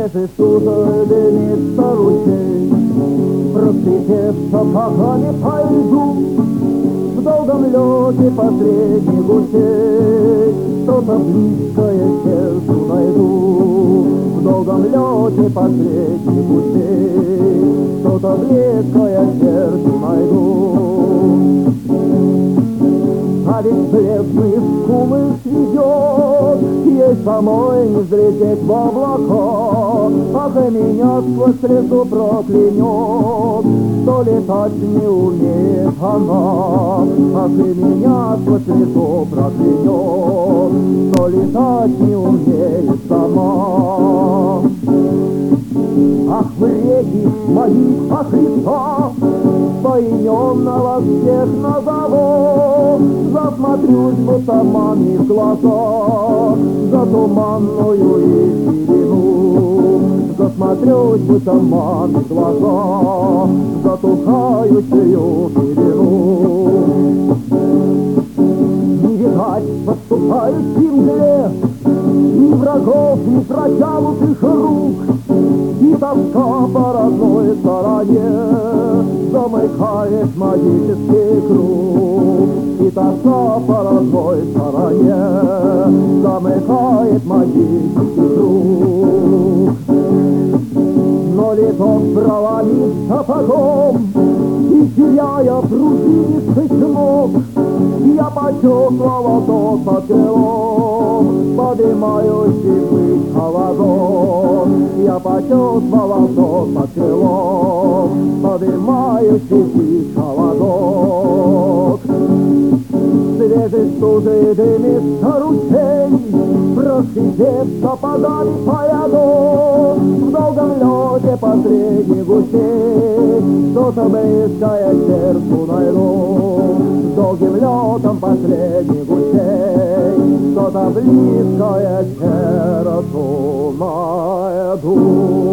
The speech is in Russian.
Среди сузой ручей проскрипев сапогами пойду в долгом лете посредних гусей. Что-то близкое сердцу найду в долгом лете посредних гусей. Что-то близкое сердцу найду. А ведь бледные скулы сведет, ей самой не взлететь в облака. Ах, и меня сквозь слезу проклянет, что летать не умеет она. Ах, и меня сквозь слезу проклянет, что летать не умеет сама. Ах, вы реки мои, ах, леса, поименно вас всех назову. Засмотрюсь, будто маме в глаза, за туманную их ширину. Засмотрюсь, будто маме в глаза, затухающую ширину. Не видать подступающей мгле ни врагов, ни протянутых рук, и тоска по родной стороне замыкает магический круг. И тоска по родной стороне замыкает магический круг. Но леток проломив сапогом и теряя пружинистый ног, я почувствовал тот под крылом поднимающий пыль холодок. Я почувствовал тот под крылом поднимающий пыль холодок. Свежий стужей дымит ручей, проскрипев сапогами поеду в долгом лете посредних гусей. Что-то близкое сердцу найду с долгим летом посредних гусей. Что-то близкое сердцу найду.